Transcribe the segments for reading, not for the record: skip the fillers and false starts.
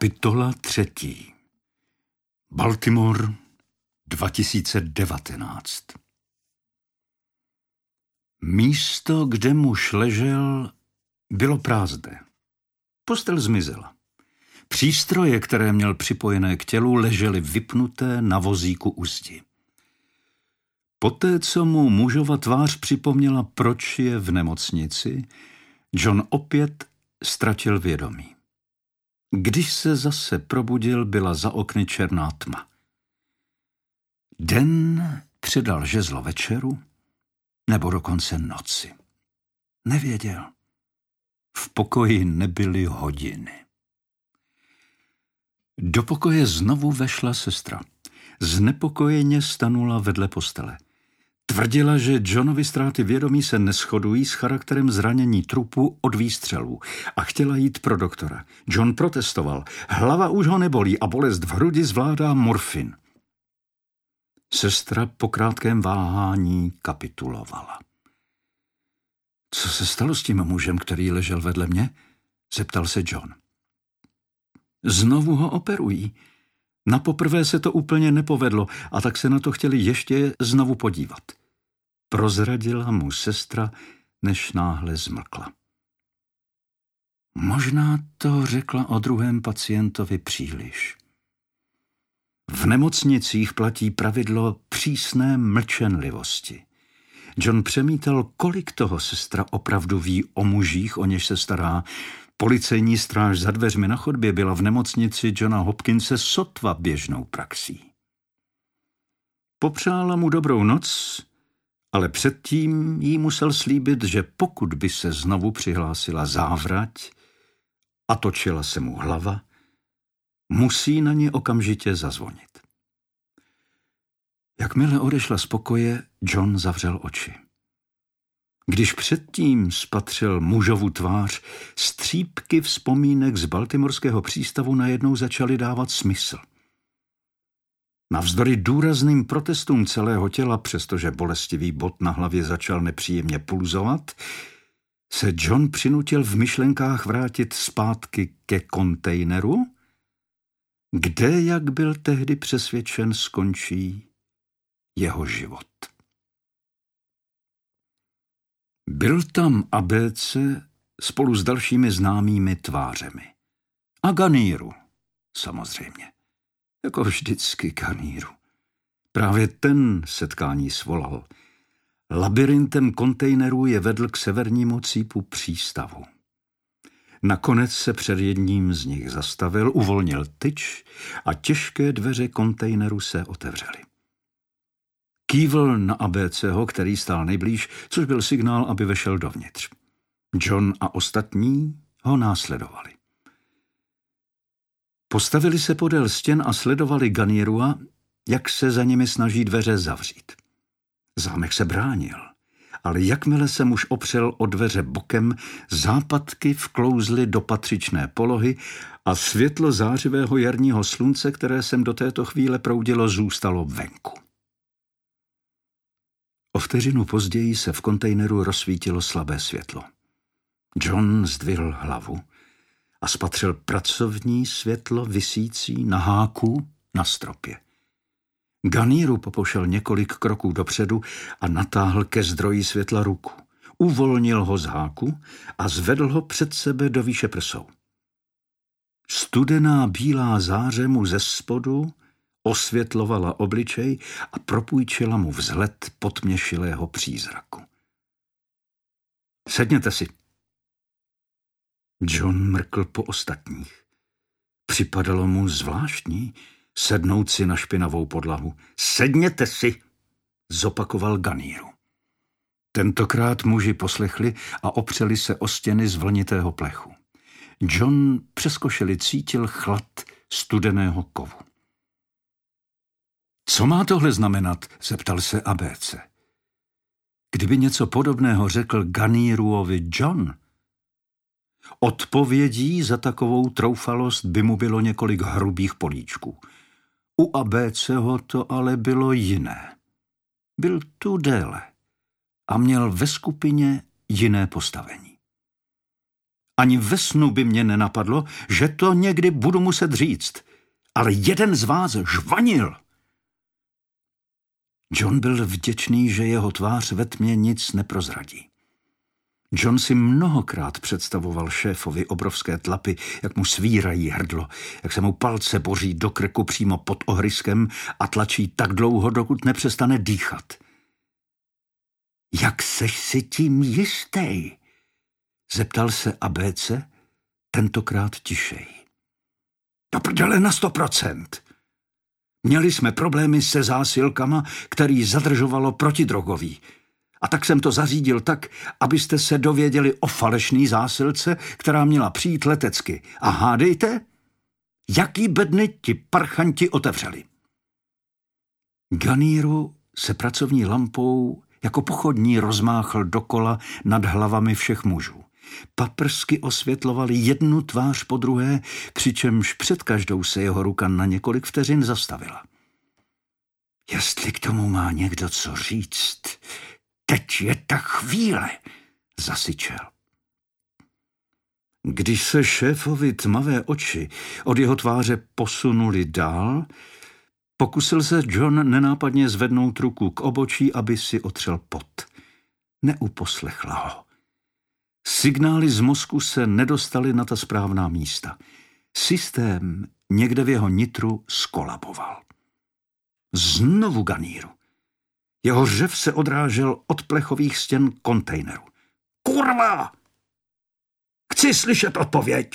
Kapitola 3. Baltimore 2019. Místo, kde muž ležel, bylo prázdné. Postel zmizela. Přístroje, které měl připojené k tělu, ležely vypnuté na vozíku u zdi. Poté, co mu mužova tvář připomněla, proč je v nemocnici, John opět ztratil vědomí. Když se zase probudil, byla za okny černá tma. Den předal žezlo večeru, nebo dokonce noci. Nevěděl. V pokoji nebyly hodiny. Do pokoje znovu vešla sestra. Znepokojeně stanula vedle postele. Tvrdila, že Johnovy ztráty vědomí se neshodují s charakterem zranění trupu od výstřelů a chtěla jít pro doktora. John protestoval. Hlava už ho nebolí a bolest v hrudi zvládá morfin. Sestra po krátkém váhání kapitulovala. Co se stalo s tím mužem, který ležel vedle mě? Zeptal se John. Znovu ho operují. Napoprvé se to úplně nepovedlo a tak se na to chtěli ještě znovu podívat. Prozradila mu sestra, než náhle zmlkla. Možná to řekla o druhém pacientovi příliš. V nemocnicích platí pravidlo přísné mlčenlivosti. John přemítal, kolik toho sestra opravdu ví o mužích, o něž se stará. Policejní stráž za dveřmi na chodbě byla v nemocnici Johna Hopkinse sotva běžnou praxí. Popřála mu dobrou noc, ale předtím jí musel slíbit, že pokud by se znovu přihlásila závrať a točila se mu hlava, musí na ně okamžitě zazvonit. Jakmile odešla z pokoje, John zavřel oči. Když předtím spatřil mužovu tvář, střípky vzpomínek z baltimorského přístavu najednou začaly dávat smysl. Navzdory důrazným protestům celého těla, přestože bolestivý bod na hlavě začal nepříjemně pulzovat, se John přinutil v myšlenkách vrátit zpátky ke kontejneru, kde, jak byl tehdy přesvědčen, skončí jeho život. Byl tam ABC spolu s dalšími známými tvářemi. A Ganíru, samozřejmě. Jako vždycky Ganíru. Právě ten setkání svolal. Labirintem kontejnerů je vedl k severnímu cípu přístavu. Nakonec se před jedním z nich zastavil, uvolnil tyč a těžké dveře kontejneru se otevřely. Kývl na ABCho, který stál nejblíž, což byl signál, aby vešel dovnitř. John a ostatní ho následovali. Postavili se podél stěn a sledovali Ganierua, jak se za nimi snaží dveře zavřít. Zámek se bránil, ale jakmile se muž opřel o dveře bokem, západky vklouzly do patřičné polohy a světlo zářivého jarního slunce, které sem do této chvíle proudilo, zůstalo venku. O vteřinu později se v kontejneru rozsvítilo slabé světlo. John zdvihl hlavu a spatřil pracovní světlo visící na háku na stropě. Ganíru popošel několik kroků dopředu a natáhl ke zdroji světla ruku. Uvolnil ho z háku a zvedl ho před sebe do výše prsou. Studená bílá záře mu ze spodu osvětlovala obličej a propůjčila mu vzhled potměšilého přízraku. Sedněte si. John mrkl po ostatních. Připadalo mu zvláštní sednout si na špinavou podlahu. Sedněte si, zopakoval Ganíru. Tentokrát muži poslechli a opřeli se o stěny z vlnitého plechu. John přes košili cítil chlad studeného kovu. Co má tohle znamenat? Zeptal se ABC. Kdyby něco podobného řekl Ganíruovi John, odpovědí za takovou troufalost by mu bylo několik hrubých políčků. U ABCho to ale bylo jiné. Byl tu déle a měl ve skupině jiné postavení. Ani ve snu by mě nenapadlo, že to někdy budu muset říct. Ale jeden z vás žvanil. John byl vděčný, že jeho tvář ve tmě nic neprozradí. John si mnohokrát představoval šéfovi obrovské tlapy, jak mu svírají hrdlo, jak se mu palce boří do krku přímo pod ohryskem a tlačí tak dlouho, dokud nepřestane dýchat. Jak seš si tím jistý? Zeptal se ABC, tentokrát tišej. Do prdele na 100%. Měli jsme problémy se zásilkama, který zadržovalo protidrogový. A tak jsem to zařídil tak, abyste se dověděli o falešný zásilce, která měla přijít letecky. A hádejte, jaký bedny ti parchanti otevřeli. Ganíru se pracovní lampou jako pochodní rozmáchl dokola nad hlavami všech mužů. Paprsky osvětlovaly jednu tvář po druhé, přičemž před každou se jeho ruka na několik vteřin zastavila. Jestli k tomu má někdo co říct, teď je ta chvíle, zasyčel. Když se šéfovi tmavé oči od jeho tváře posunuli dál, pokusil se John nenápadně zvednout ruku k obočí, aby si otřel pot. Neuposlechla ho. Signály z mozku se nedostaly na ta správná místa. Systém někde v jeho nitru skolaboval. Znovu Ganíru. Jeho řev se odrážel od plechových stěn kontejneru. Kurva! Chci slyšet odpověď!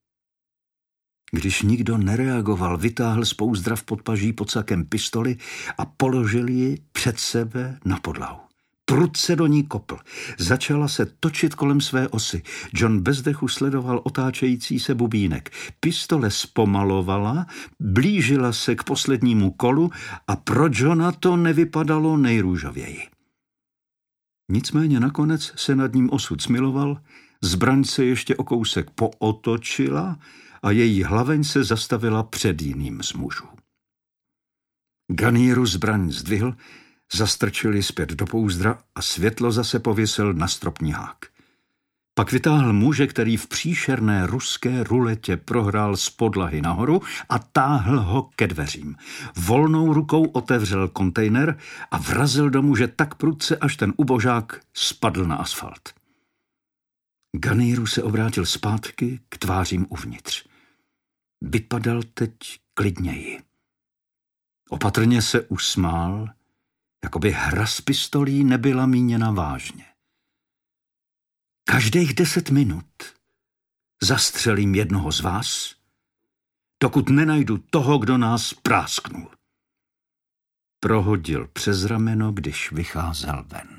Když nikdo nereagoval, vytáhl z pouzdra v podpaží pod sakem pistoli a položil ji před sebe na podlahu. Prudce do ní kopl. Začala se točit kolem své osy. John bez dechu sledoval otáčející se bubínek. Pistole zpomalovala, blížila se k poslednímu kolu a pro Johna to nevypadalo nejrůžověji. Nicméně nakonec se nad ním osud smiloval, zbraň se ještě o kousek pootočila a její hlaveň se zastavila před jiným z mužů. Ganíru zbraň zdvihl, zastrčili zpět do pouzdra a světlo zase pověsil na stropní hák. Pak vytáhl muže, který v příšerné ruské ruletě prohrál z podlahy nahoru a táhl ho ke dveřím. Volnou rukou otevřel kontejner a vrazil do muže tak prudce, až ten ubožák spadl na asfalt. Ganíru se obrátil zpátky k tvářím uvnitř. Vypadal teď klidněji. Opatrně se usmál, jakoby hra s pistolí nebyla míněna vážně. Každých 10 minut zastřelím jednoho z vás, dokud nenajdu toho, kdo nás prásknul. Prohodil přes rameno, když vycházel ven.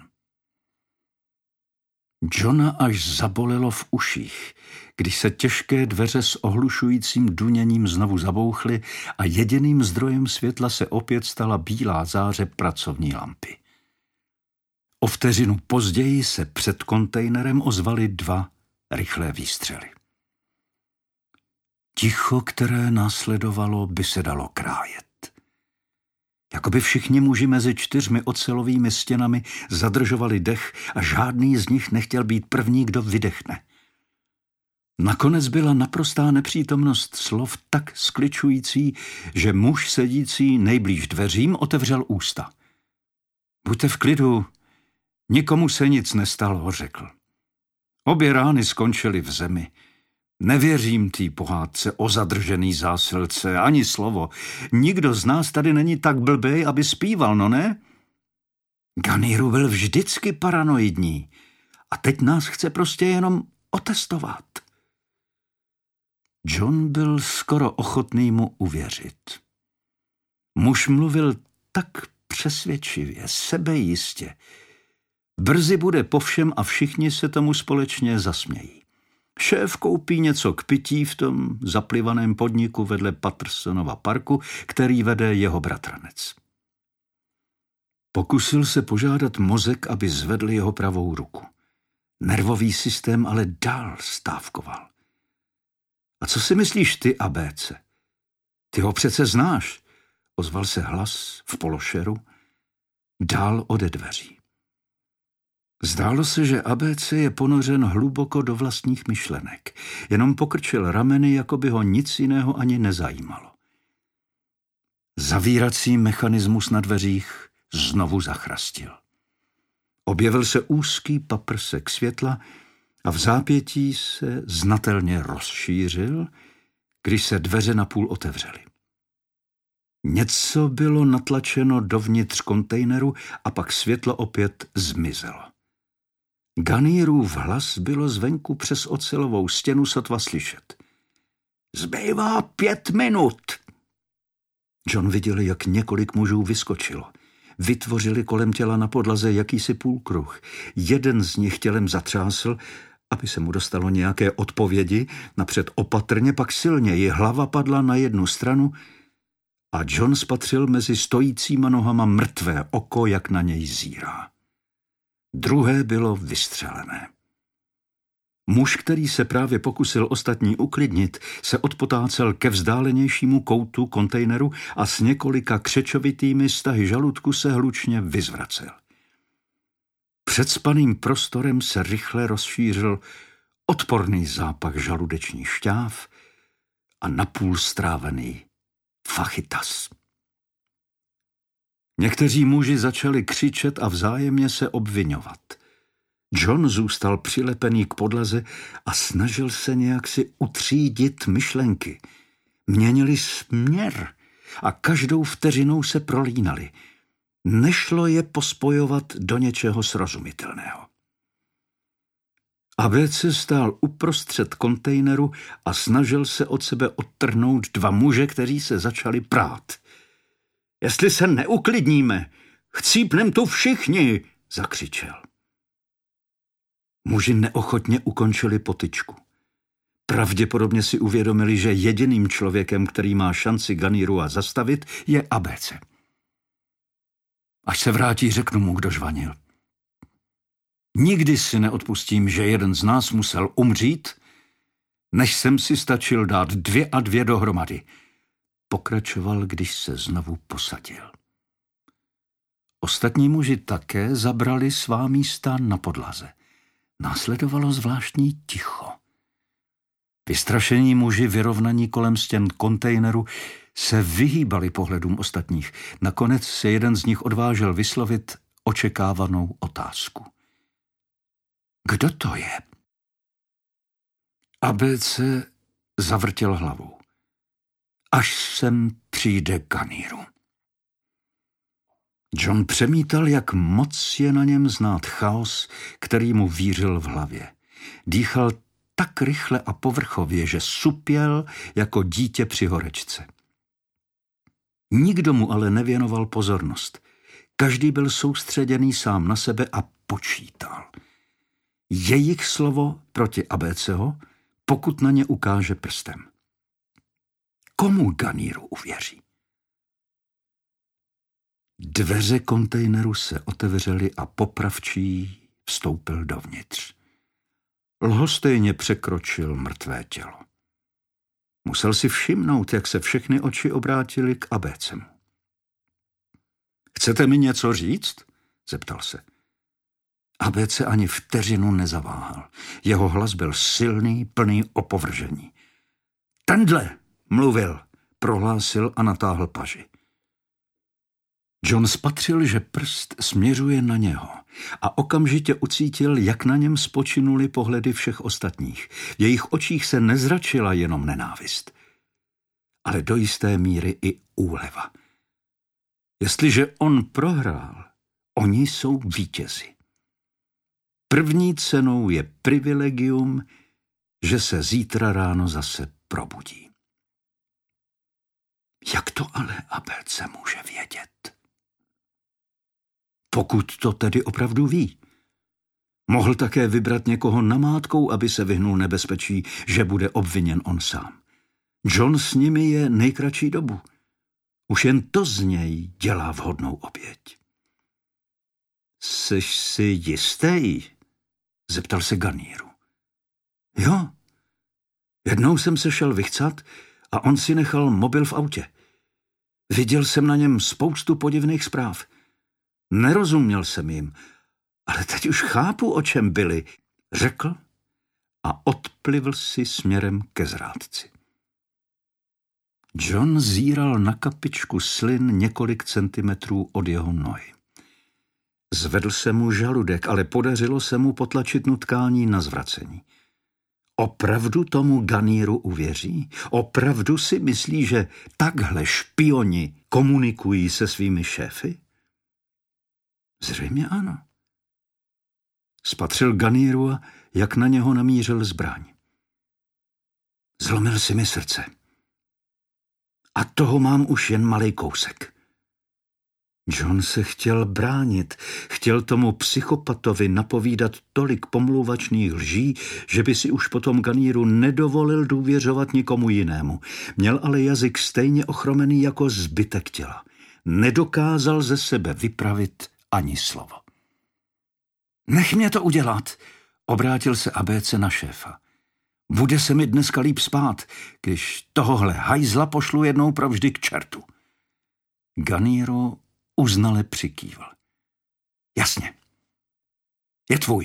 Johna až zabolelo v uších, když se těžké dveře s ohlušujícím duněním znovu zabouchly a jediným zdrojem světla se opět stala bílá záře pracovní lampy. O vteřinu později se před kontejnerem ozvaly 2 rychlé výstřely. Ticho, které následovalo, by se dalo krájet. Jakoby všichni muži mezi 4 ocelovými stěnami zadržovali dech a žádný z nich nechtěl být první, kdo vydechne. Nakonec byla naprostá nepřítomnost slov tak skličující, že muž sedící nejblíž dveřím otevřel ústa. Buďte v klidu, nikomu se nic nestalo, řekl. Obě rány skončily v zemi. Nevěřím té pohádce o zadržený zásilce, ani slovo. Nikdo z nás tady není tak blbej, aby zpíval, no ne? Ganíru byl vždycky paranoidní a teď nás chce prostě jenom otestovat. John byl skoro ochotný mu uvěřit. Muž mluvil tak přesvědčivě, sebejistě. Brzy bude po všem a všichni se tomu společně zasmějí. Šéf koupí něco k pití v tom zaplivaném podniku vedle Pattersonova parku, který vede jeho bratranec. Pokusil se požádat mozek, aby zvedl jeho pravou ruku. Nervový systém ale dál stávkoval. A co si myslíš ty, ABC? Ty ho přece znáš, ozval se hlas v pološeru, dál ode dveří. Zdálo se, že ABC je ponořen hluboko do vlastních myšlenek. Jenom pokrčil rameny, jako by ho nic jiného ani nezajímalo. Zavírací mechanismus na dveřích znovu zachrastil. Objevil se úzký paprsek světla a v zápětí se znatelně rozšířil, když se dveře napůl otevřely. Něco bylo natlačeno dovnitř kontejneru a pak světlo opět zmizelo. Ganýrův hlas bylo zvenku přes ocelovou stěnu sotva slyšet. Zbývá 5 minut. John viděl, jak několik mužů vyskočilo. Vytvořili kolem těla na podlaze jakýsi půlkruh. Jeden z nich tělem zatřásl, aby se mu dostalo nějaké odpovědi, napřed opatrně, pak silněji. Hlava padla na jednu stranu a John spatřil mezi stojícíma nohama mrtvé oko, jak na něj zírá. Druhé bylo vystřelené. Muž, který se právě pokusil ostatní uklidnit, se odpotácel ke vzdálenějšímu koutu kontejneru a s několika křečovitými stahy žaludku se hlučně vyzvracel. Před spaným prostorem se rychle rozšířil odporný zápach žaludečních šťáv a napůl strávený fajitas. Někteří muži začali křičet a vzájemně se obviňovat. John zůstal přilepený k podlaze a snažil se nějak si utřídit myšlenky. Měnili směr a každou vteřinou se prolínali. Nešlo je pospojovat do něčeho srozumitelného. ABC stál uprostřed kontejneru a snažil se od sebe odtrhnout 2 muže, kteří se začali prát. Jestli se neuklidníme, chcípnem tu všichni, zakřičel. Muži neochotně ukončili potyčku. Pravděpodobně si uvědomili, že jediným člověkem, který má šanci Ganýrua zastavit, je ABC. Až se vrátí, řeknu mu, kdo žvanil. Nikdy si neodpustím, že jeden z nás musel umřít, než jsem si stačil dát 2 a 2 dohromady. Pokračoval, když se znovu posadil. Ostatní muži také zabrali svá místa na podlaze. Následovalo zvláštní ticho. Vystrašení muži vyrovnaní kolem stěn kontejneru se vyhýbali pohledům ostatních. Nakonec se jeden z nich odvážil vyslovit očekávanou otázku. Kdo to je? ABC zavrtěl hlavou. Až sem přijde Ganýru. John přemítal, jak moc je na něm znát chaos, který mu vířil v hlavě. Dýchal tak rychle a povrchově, že supěl jako dítě při horečce. Nikdo mu ale nevěnoval pozornost. Každý byl soustředěný sám na sebe a počítal. Jejich slovo proti ABCho, pokud na ně ukáže prstem. Komu Ganýru uvěří? Dveře kontejneru se otevřely a popravčí vstoupil dovnitř. Lhostejně překročil mrtvé tělo. Musel si všimnout, jak se všechny oči obrátily k ABCmu. Chcete mi něco říct? Zeptal se. ABC ani vteřinu nezaváhal. Jeho hlas byl silný, plný opovržení. Tenhle mluvil, prohlásil a natáhl paži. John spatřil, že prst směřuje na něho a okamžitě ucítil, jak na něm spočinuly pohledy všech ostatních. V jejich očích se nezračila jenom nenávist, ale do jisté míry i úleva. Jestliže on prohrál, oni jsou vítězi. První cenou je privilegium, že se zítra ráno zase probudí. Jak to ale ABC může vědět? Pokud to tedy opravdu ví. Mohl také vybrat někoho namátkou, aby se vyhnul nebezpečí, že bude obviněn on sám. John s nimi je nejkratší dobu. Už jen to z něj dělá vhodnou oběť. Jseš si jistý? Zeptal se Ganýru. Jo. Jednou jsem se šel vychcat a on si nechal mobil v autě. Viděl jsem na něm spoustu podivných zpráv. Nerozuměl jsem jim, Ale teď už chápu, o čem byli, řekl a odplivl si směrem ke zrádci. John zíral na kapičku slin několik centimetrů od jeho nohy. Zvedl se mu žaludek, ale podařilo se mu potlačit nutkání na zvracení. Opravdu tomu Ganieru uvěří? Opravdu si myslí, že takhle špioni komunikují se svými šéfy? Zřejmě ano. Spatřil Ganierua, jak na něho namířil zbraň. Zlomil si mi srdce. A toho mám už jen malej kousek. John se chtěl bránit, chtěl tomu psychopatovi napovídat tolik pomlouvačných lží, že by si už potom Ganieru nedovolil důvěřovat nikomu jinému. Měl ale jazyk stejně ochromený jako zbytek těla. Nedokázal ze sebe vypravit ani slovo. Nech mě to udělat, obrátil se ABC na šéfa. Bude se mi dneska líp spát, když tohohle hajzla pošlu jednou provždy k čertu. Ganieru uznale přikývl. Jasně. Je tvůj.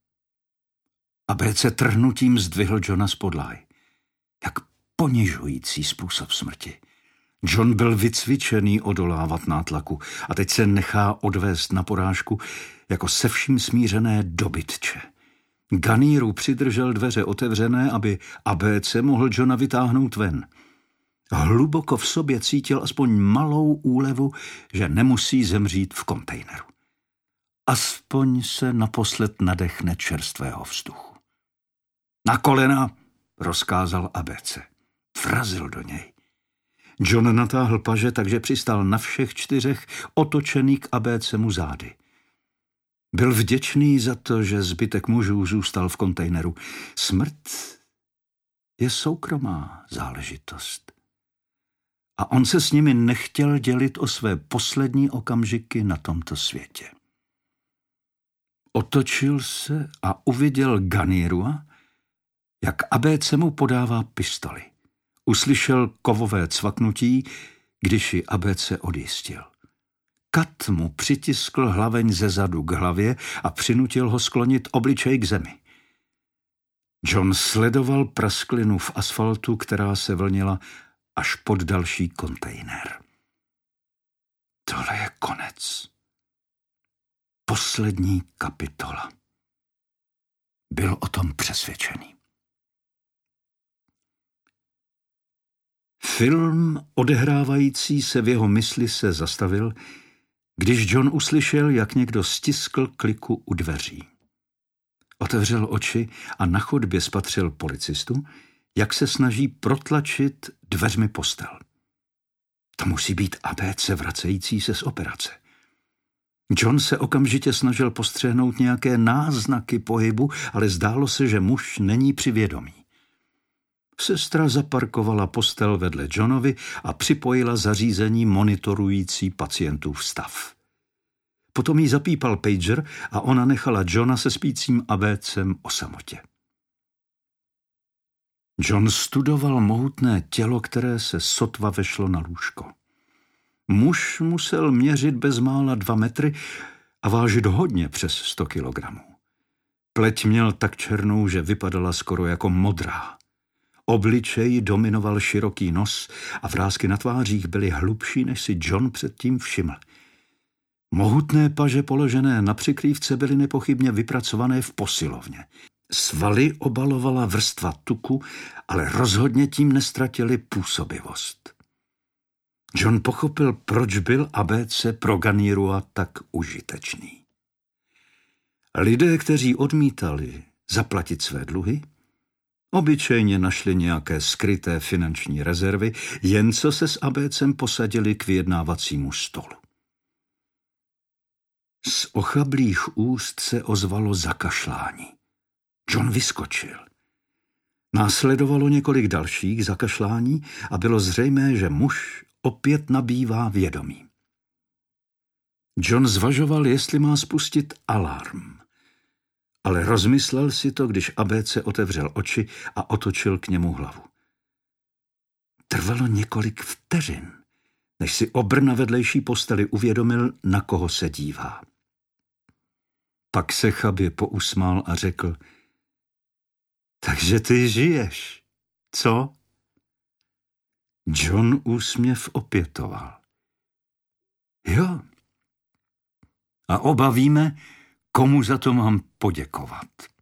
ABC trhnutím zdvihl Johna z podlahy. Jak ponižující způsob smrti. John byl vycvičený odolávat nátlaku a teď se nechá odvést na porážku jako se vším smířené dobytče. Ganieru přidržel dveře otevřené, aby ABC mohl Johna vytáhnout ven. Hluboko v sobě cítil aspoň malou úlevu, že nemusí zemřít v kontejneru. Aspoň se naposled nadechne čerstvého vzduchu. Na kolena, rozkázal ABC. Vrazil do něj. John natáhl paže, takže přistál na všech čtyřech, otočený k ABC-mu zády. Byl vděčný za to, že zbytek mužů zůstal v kontejneru. Smrt je soukromá záležitost. A on se s nimi nechtěl dělit o své poslední okamžiky na tomto světě. Otočil se a uviděl Ganierua, jak ABC mu podává pistoli. Uslyšel kovové cvaknutí, když ji ABC odjistil. Kat mu přitiskl hlaveň ze zadu k hlavě a přinutil ho sklonit obličej k zemi. John sledoval prasklinu v asfaltu, která se vlnila až pod další kontejner. Tohle je konec. Poslední kapitola. Byl o tom přesvědčený. Film odehrávající se v jeho mysli se zastavil, když John uslyšel, jak někdo stiskl kliku u dveří. Otevřel oči a na chodbě spatřil policistu, jak se snaží protlačit dveřmi postel. To musí být ABC vracející se z operace. John se okamžitě snažil postřehnout nějaké náznaky pohybu, ale zdálo se, že muž není při vědomí. Sestra zaparkovala postel vedle Johnovi a připojila zařízení monitorující pacientův stav. Potom jí zapípal pager a ona nechala Johna se spícím ABCem o samotě. John studoval mohutné tělo, které se sotva vešlo na lůžko. Muž musel měřit bezmála 2 metry a vážit hodně přes 100 kilogramů. Pleť měl tak černou, že vypadala skoro jako modrá. Obličej dominoval široký nos a vrásky na tvářích byly hlubší, než si John předtím všiml. Mohutné paže položené na přikrývce byly nepochybně vypracované v posilovně. Svaly obalovala vrstva tuku, ale rozhodně tím nestratili působivost. John pochopil, proč byl ABC pro Ganierua tak užitečný. Lidé, kteří odmítali zaplatit své dluhy, obyčejně našli nějaké skryté finanční rezervy, jen co se s ABCem posadili k vyjednávacímu stolu. Z ochablých úst se ozvalo zakašlání. John vyskočil. Následovalo několik dalších zakašlání a bylo zřejmé, že muž opět nabývá vědomí. John zvažoval, jestli má spustit alarm, ale rozmyslel si to, když ABC otevřel oči a otočil k němu hlavu. Trvalo několik vteřin, než si obr na vedlejší posteli uvědomil, na koho se dívá. Pak se chabě pousmál a řekl: takže ty žiješ, co? John úsměv opětoval. Jo. A oba víme, komu za to mám poděkovat.